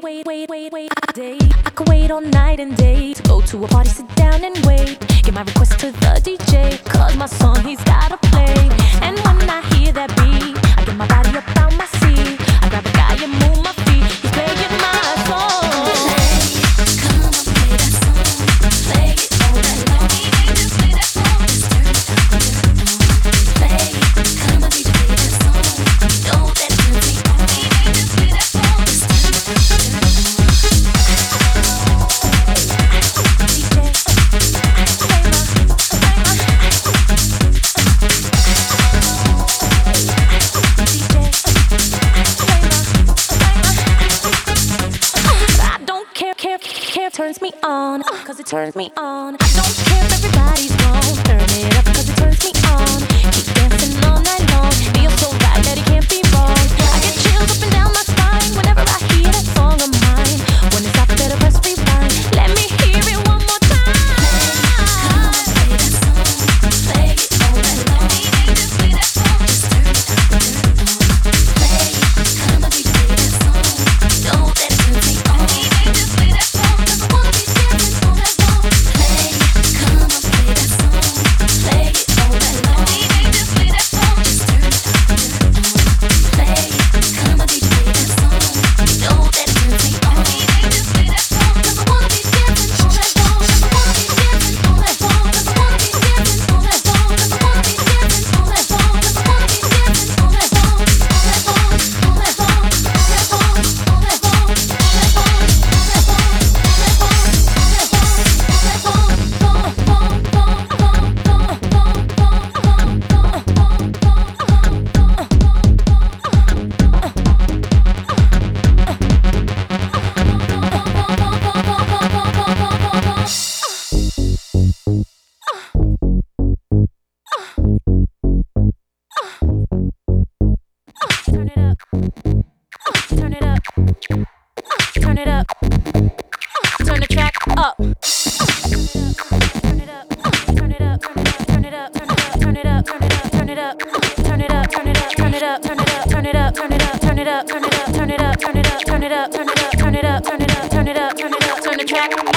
wait day. I could wait all night and day to go to a party, sit down and wait. Get my request to the DJ, cause my song he's gotta play. And when I hear that beat, I get my body up on my seat. I grab a guy and move my feet. He's playing my song. Come on, play that song. Play it all night long. Just play that song. Just turn it up. Play it. Come on, DJ, play that song. Know that it turns me on. Just play that song. Just turn it up. Turns me on, cause it turns me on. I don't care if everybody's wrong. Turn it up cause it turns me on. Keep dancing all night long. Feel so right that it can't be wrong. I get chills up and down my spine whenever I hear that song of mine. When it's stops, better press rewind. Let me hear it one more time. Come on, play that song. Play it all night long. Just play that song. Just turn it up, turn it on. Play it. Come on, DJ, play that song. Know that it turns me on. Just play that song.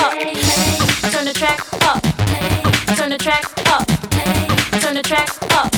Turn the track up.